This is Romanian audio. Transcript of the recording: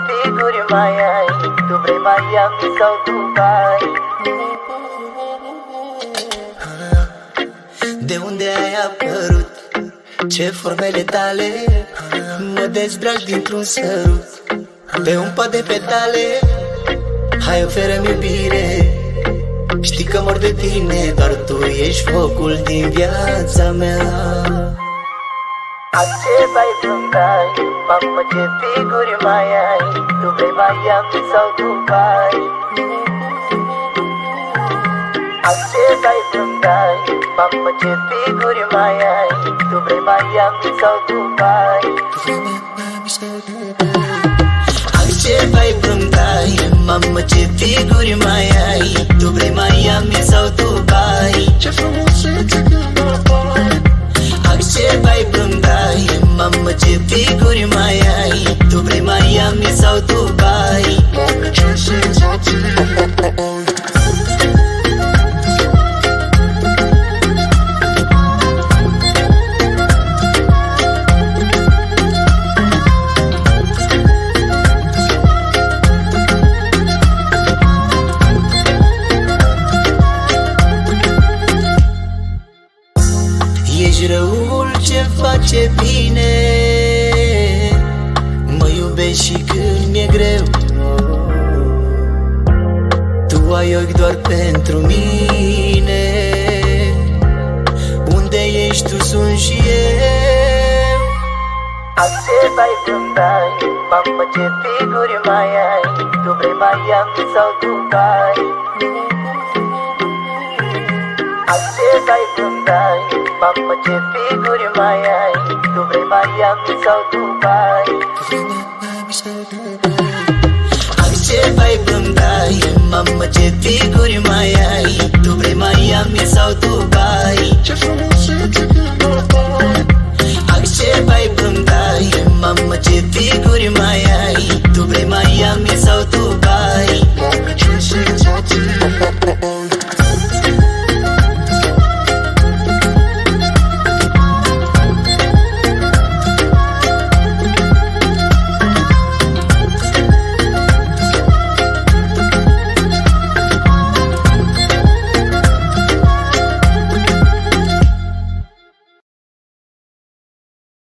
figuri mai ai? Tu vrei Miami sau Dubai? De unde ai apărut? Ce formele tale mă dezbraci dintr-un sărut. Pe un pat de petale, hai oferă-mi iubire. Știi că mor de tine, doar tu ești focul din viața mea. Ce bai vrândai? Mamă, ce figuri mai ai? Tu vrei Miami sau Dubai? Ce bai vrândai? Mamă, ce figuri mai ai? Tu vrei Miami sau Dubai? Ce bai vrândai? Mamă, ce figuri mai ai? Tu vrei Miami sau Dubai? Ce frumusețe când apoi. Ce bai vrândai? Mamă, ce figuri mai ai? Tu vrei Miami sau Dubai? Mamă, ce senzații. Ești răul ce face bine, mă iubești și când mi-e greu. Tu ai ochi doar pentru mine, unde ești tu sunt și eu. Ce bai vrândai? Mamă, ce figuri mai ai? Tu vrei Miami sau Dubai? Ce bai vrândai? Mamă, ce figuri mai ai? Tu vrei Miami sau Dubai? Ce bai vrândai? Mamă, ce figuri mai ai? Tu vrei Miami sau Dubai? Ce frumusețe.